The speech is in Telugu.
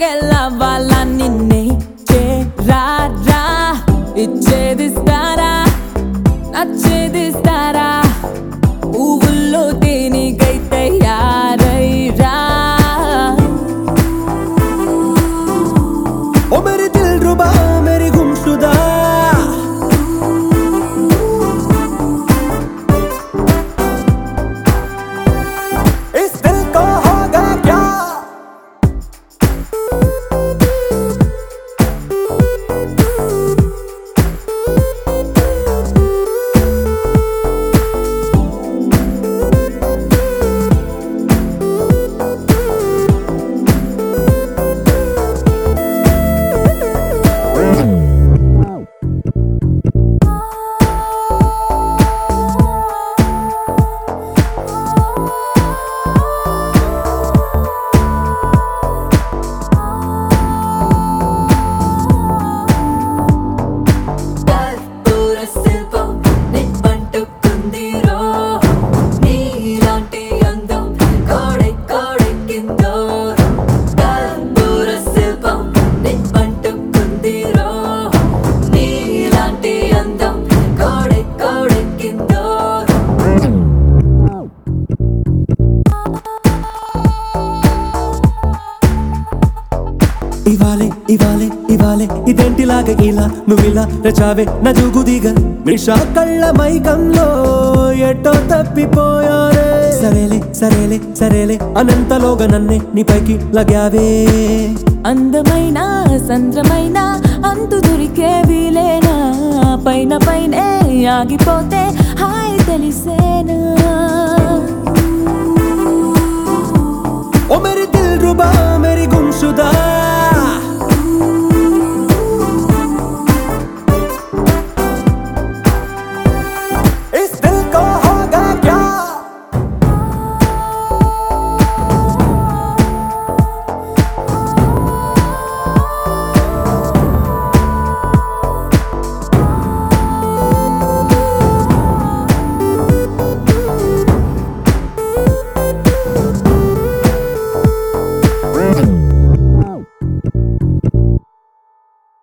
గెలవాల నిన్నే చేరారా ఇచ్చేదిస్తారా నచ్చేదిస్తారా పువ్వుల్లో దేనికైతే యారైరా ओ मेरे दिल रुबा मेरी गुमशुदा इस दिल को होगा क्या ఇవాలే ఇవాలే ఇవాలే ఇదేంటిలాగా ఇలా నువ్విలా రచావే నా జుగుదిగా మిషా కళ్ళ మైకంలో ఎటో తప్పిపోయారే సరేలే సరేలే సరేలే అనంతలోగా నన్నే నీ పైకి లగావే అందమైన సంద్రమైన అంతు దొరికే వీలేనా పైన పైనే ఆగిపోతే హాయ్ తెలిసేనా ఓ మేరీ దిల్ రుబా